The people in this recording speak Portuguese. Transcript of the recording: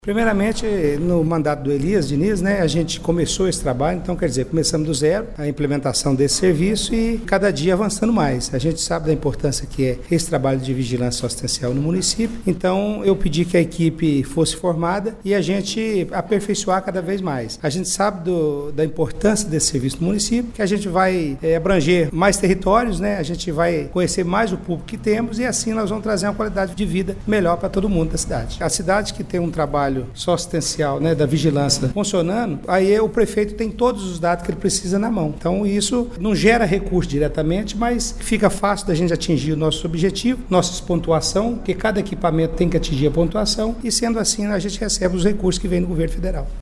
Primeiramente, no mandato do Elias Diniz, a gente começou esse trabalho, então quer dizer, começamos do zero a implementação desse serviço e cada dia avançando mais. A gente sabe da importância que é esse trabalho de vigilância assistencial no município, então eu pedi que a equipe fosse formada e a gente aperfeiçoar cada vez mais. A gente sabe da importância desse serviço no município, que a gente vai abranger mais territórios, a gente vai conhecer mais o público que temos e assim nós vamos trazer uma qualidade de vida melhor para todo mundo da cidade. A cidade que tem um trabalho só assistencial, da vigilância funcionando, aí o prefeito tem todos os dados que ele precisa na mão. Então isso não gera recurso diretamente, mas fica fácil da gente atingir o nosso objetivo, nossa pontuação, porque cada equipamento tem que atingir a pontuação e sendo assim a gente recebe os recursos que vêm do governo federal.